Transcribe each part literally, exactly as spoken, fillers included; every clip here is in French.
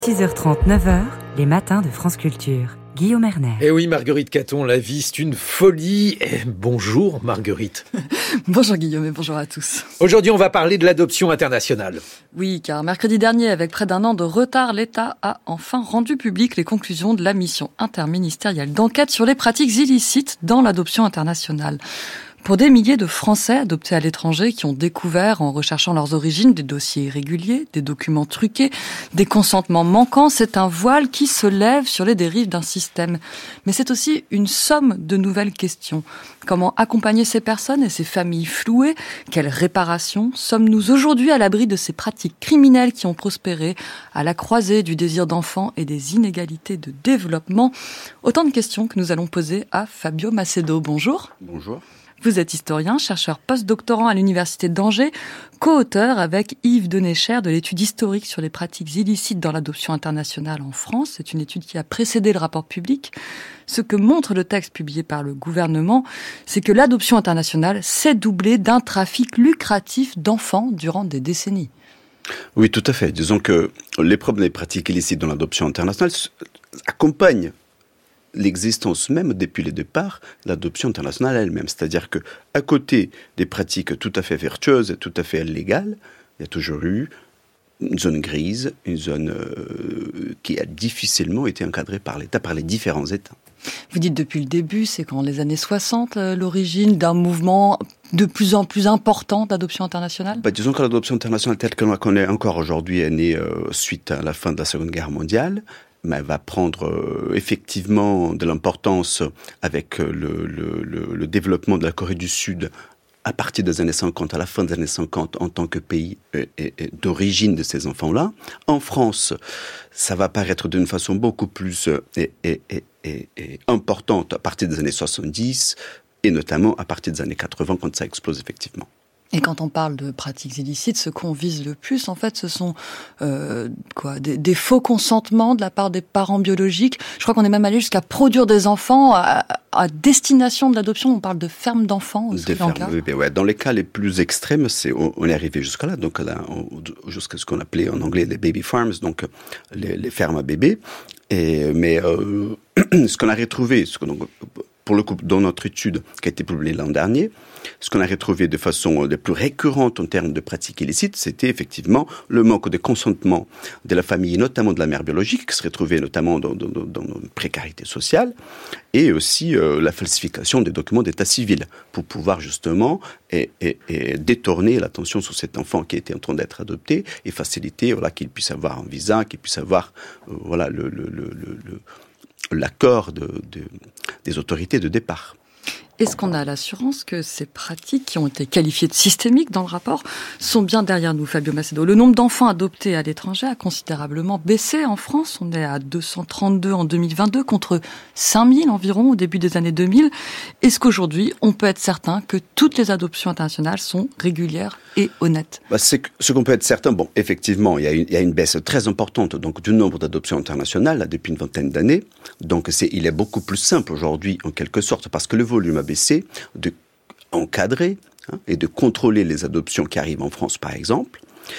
six heures trente, neuf heures, les matins de France Culture. Guillaume Erner. Eh oui, Marguerite Caton, la vie, c'est une folie. Eh, bonjour, Marguerite. Bonjour Guillaume et bonjour à tous. Aujourd'hui, on va parler de l'adoption internationale. Oui, car mercredi dernier, avec près d'un an de retard, l'État a enfin rendu public les conclusions de la mission interministérielle d'enquête sur les pratiques illicites dans l'adoption internationale. Pour des milliers de Français adoptés à l'étranger qui ont découvert, en recherchant leurs origines, des dossiers irréguliers, des documents truqués, des consentements manquants, c'est un voile qui se lève sur les dérives d'un système. Mais c'est aussi une somme de nouvelles questions. Comment accompagner ces personnes et ces familles flouées? Quelle réparation? Sommes-nous aujourd'hui à l'abri de ces pratiques criminelles qui ont prospéré à la croisée du désir d'enfant et des inégalités de développement? Autant de questions que nous allons poser à Fabio Macedo. Bonjour. Bonjour. Vous êtes historien, chercheur post-doctorant à l'Université d'Angers, co-auteur avec Yves Denecher de l'étude historique sur les pratiques illicites dans l'adoption internationale en France. C'est une étude qui a précédé le rapport public. Ce que montre le texte publié par le gouvernement, c'est que l'adoption internationale s'est doublée d'un trafic lucratif d'enfants durant des décennies. Oui, tout à fait. Disons que les problèmes des pratiques illicites dans l'adoption internationale accompagnent l'existence même, depuis le départ, l'adoption internationale elle-même. C'est-à-dire que, à côté des pratiques tout à fait vertueuses et tout à fait légales, il y a toujours eu une zone grise, une zone euh, qui a difficilement été encadrée par l'État, par les différents États. Vous dites depuis le début, c'est qu'en les années soixante, euh, l'origine d'un mouvement de plus en plus important d'adoption internationale? Bah, disons que l'adoption internationale telle que l'on la connaît encore aujourd'hui est née euh, suite à la fin de la Seconde Guerre mondiale. Mais elle va prendre euh, effectivement de l'importance avec euh, le, le, le, le développement de la Corée du Sud à partir des années cinquante, à la fin des années cinquante, en tant que pays euh, et, et d'origine de ces enfants-là. En France, ça va apparaître d'une façon beaucoup plus euh, et, et, et, et, et importante à partir des années soixante-dix et notamment à partir des années quatre-vingts quand ça explose effectivement. Et quand on parle de pratiques illicites, ce qu'on vise le plus, en fait, ce sont euh, quoi, des, des faux consentements de la part des parents biologiques. Je crois qu'on est même allé jusqu'à produire des enfants à, à destination de l'adoption. On parle de fermes d'enfants au Sri Lanka. Oui, ouais. Dans les cas les plus extrêmes, c'est, on, on est arrivé jusqu'à là, donc là, on, jusqu'à ce qu'on appelait en anglais les baby farms, donc les, les fermes à bébés. Et, mais euh, ce qu'on a retrouvé, ce qu'on, pour le coup, dans notre étude qui a été publiée l'an dernier, ce qu'on a retrouvé de façon la plus récurrente en termes de pratiques illicites, c'était effectivement le manque de consentement de la famille, notamment de la mère biologique, qui se retrouvait notamment dans, dans, dans une précarité sociale, et aussi euh, la falsification des documents d'état civil, pour pouvoir justement et, et, et détourner l'attention sur cet enfant qui était en train d'être adopté, et faciliter voilà, qu'il puisse avoir un visa, qu'il puisse avoir euh, voilà, le, le, le, le, le, l'accord de, de, des autorités de départ. Est-ce qu'on a l'assurance que ces pratiques, qui ont été qualifiées de systémiques dans le rapport, sont bien derrière nous, Fabio Macedo? Le nombre d'enfants adoptés à l'étranger a considérablement baissé en France. On est à deux cent trente-deux en deux mille vingt-deux contre cinq mille environ au début des années deux mille. Est-ce qu'aujourd'hui, on peut être certain que toutes les adoptions internationales sont régulières et honnêtes? Bah, c'est ce qu'on peut être certain. Bon, effectivement, il y a une, il y a une baisse très importante donc du nombre d'adoptions internationales là, depuis une vingtaine d'années. Donc, c'est, il est beaucoup plus simple aujourd'hui, en quelque sorte, parce que le volume a baissé, de encadrer hein, et de contrôler les adoptions qui arrivent en France, par exemple.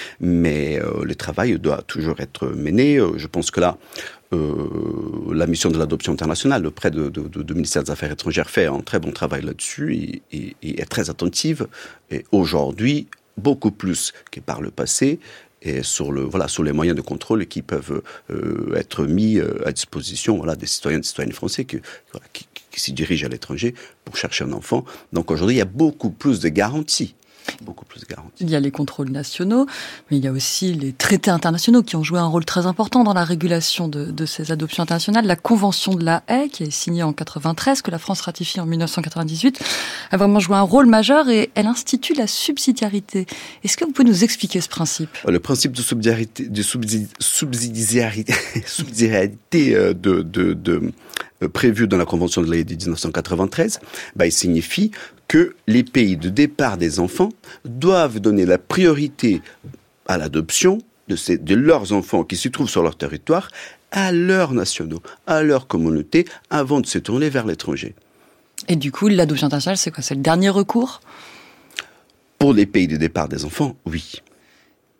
Mais euh, le travail doit toujours être mené. Euh, je pense que là, euh, la mission de l'adoption internationale auprès de, de, de, de ministère des Affaires étrangères fait un très bon travail là-dessus et, et, et est très attentive. Et aujourd'hui, beaucoup plus que par le passé, et sur le voilà sur les moyens de contrôle qui peuvent euh, être mis euh, à disposition voilà des citoyens et des citoyennes français qui, voilà, qui, qui s'y dirigent à l'étranger pour chercher un enfant. Donc aujourd'hui, il y a beaucoup plus de garanties. Beaucoup plus de garanties. Il y a les contrôles nationaux, mais il y a aussi les traités internationaux qui ont joué un rôle très important dans la régulation de, de ces adoptions internationales. La Convention de la Haye, qui est signée en quatre-vingt-treize, que la France ratifie en dix-neuf cent quatre-vingt-dix-huit, a vraiment joué un rôle majeur et elle institue la subsidiarité. Est-ce que vous pouvez nous expliquer ce principe? Le principe de subsidiarité, de subsidi, subsidiarité, subsidiarité de, de, de, de prévu dans la Convention de la Haye de dix-neuf cent quatre-vingt-treize, bah, il signifie que les pays de départ des enfants doivent donner la priorité à l'adoption de, ces, de leurs enfants qui se trouvent sur leur territoire à leurs nationaux, à leur communauté, avant de se tourner vers l'étranger. Et du coup, l'adoption internationale, c'est quoi? C'est le dernier recours? Pour les pays de départ des enfants, oui.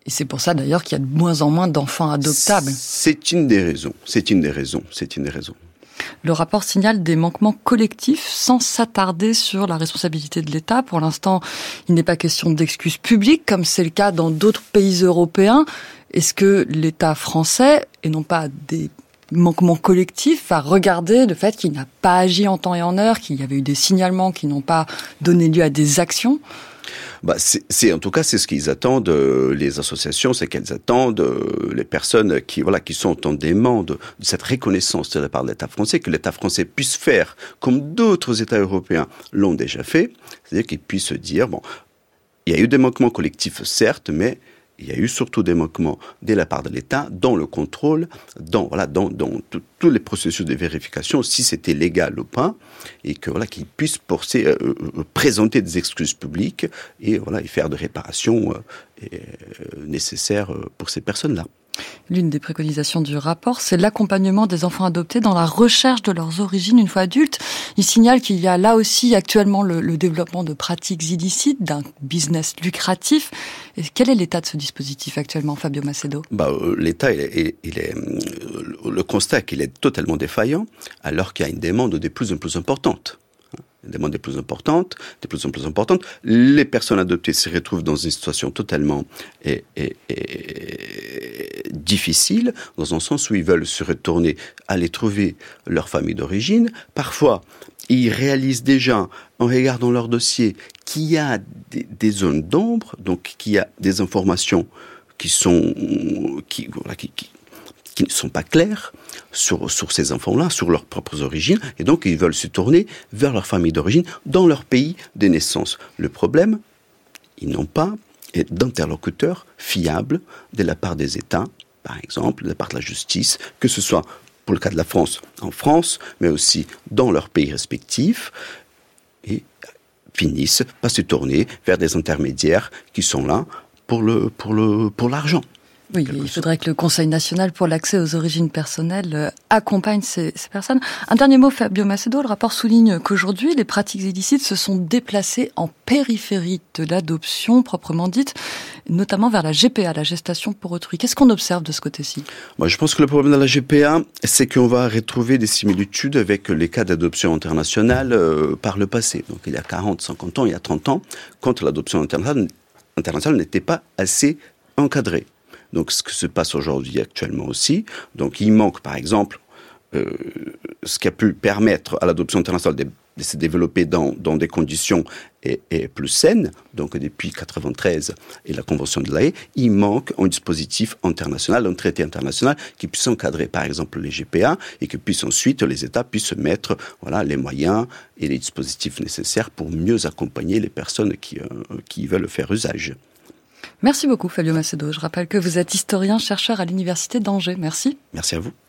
Et c'est pour ça d'ailleurs qu'il y a de moins en moins d'enfants adoptables. C'est une des raisons, c'est une des raisons, c'est une des raisons. Le rapport signale des manquements collectifs sans s'attarder sur la responsabilité de l'État. Pour l'instant, il n'est pas question d'excuses publiques, comme c'est le cas dans d'autres pays européens. Est-ce que l'État français, et non pas des manquements collectifs, va regarder le fait qu'il n'a pas agi en temps et en heure, qu'il y avait eu des signalements qui n'ont pas donné lieu à des actions ? Bah, c'est, c'est en tout cas c'est ce qu'ils attendent, euh, les associations, c'est qu'elles attendent euh, les personnes qui voilà qui sont en demande de cette reconnaissance de la part de l'État français, que l'État français puisse faire comme d'autres États européens l'ont déjà fait, c'est-à-dire qu'ils puissent se dire bon, il y a eu des manquements collectifs certes, mais il y a eu surtout des manquements de la part de l'État dans le contrôle, dans voilà, dans, dans tous les processus de vérification, si c'était légal ou pas, et que voilà, qu'ils puissent porter, euh, euh, présenter des excuses publiques et voilà, et faire des réparations euh, et, euh, nécessaires pour ces personnes-là. L'une des préconisations du rapport, c'est l'accompagnement des enfants adoptés dans la recherche de leurs origines une fois adultes. Il signale qu'il y a là aussi actuellement le, le développement de pratiques illicites, d'un business lucratif. Et quel est l'état de ce dispositif actuellement, Fabio Macedo ? Bah, euh, L'État, il est, il est, euh, le constat est qu'il est totalement défaillant, alors qu'il y a une demande de plus en plus importante. Une demande de plus importante, de plus en plus importante. Les personnes adoptées se retrouvent dans une situation totalement et, et, et difficile, dans un sens où ils veulent se retourner, aller trouver leur famille d'origine. Parfois, ils réalisent déjà, en regardant leur dossier, qu'il y a des, des zones d'ombre, donc qu'il y a des informations qui sont, qui, voilà, qui, qui qui ne sont pas clairs sur, sur ces enfants-là, sur leurs propres origines, et donc ils veulent se tourner vers leur famille d'origine dans leur pays de naissance. Le problème, ils n'ont pas d'interlocuteurs fiables de la part des États, par exemple, de la part de la justice, que ce soit pour le cas de la France, en France, mais aussi dans leurs pays respectifs, et finissent par se tourner vers des intermédiaires qui sont là pour, le, pour, le, pour l'argent. Oui, il faudrait que le Conseil national pour l'accès aux origines personnelles euh, accompagne ces, ces personnes. Un dernier mot, Fabio Macedo. Le rapport souligne qu'aujourd'hui, les pratiques illicites se sont déplacées en périphérie de l'adoption proprement dite, notamment vers la G P A, la gestation pour autrui. Qu'est-ce qu'on observe de ce côté-ci ? Moi, je pense que le problème de la G P A, c'est qu'on va retrouver des similitudes avec les cas d'adoption internationale euh, par le passé. Donc, il y a quarante, cinquante ans, il y a trente ans, quand l'adoption internationale, internationale n'était pas assez encadrée. Donc, ce que se passe aujourd'hui actuellement aussi. Donc, il manque, par exemple, euh, ce qui a pu permettre à l'adoption internationale de, de se développer dans, dans des conditions et, et plus saines. Donc, depuis quatre-vingt-treize et la Convention de l'A E, il manque un dispositif international, un traité international qui puisse encadrer, par exemple, les G P A et que puisse ensuite, les États puissent mettre, voilà, les moyens et les dispositifs nécessaires pour mieux accompagner les personnes qui, euh, qui veulent faire usage. Merci beaucoup, Fabio Macedo. Je rappelle que vous êtes historien, chercheur à l'Université d'Angers. Merci. Merci à vous.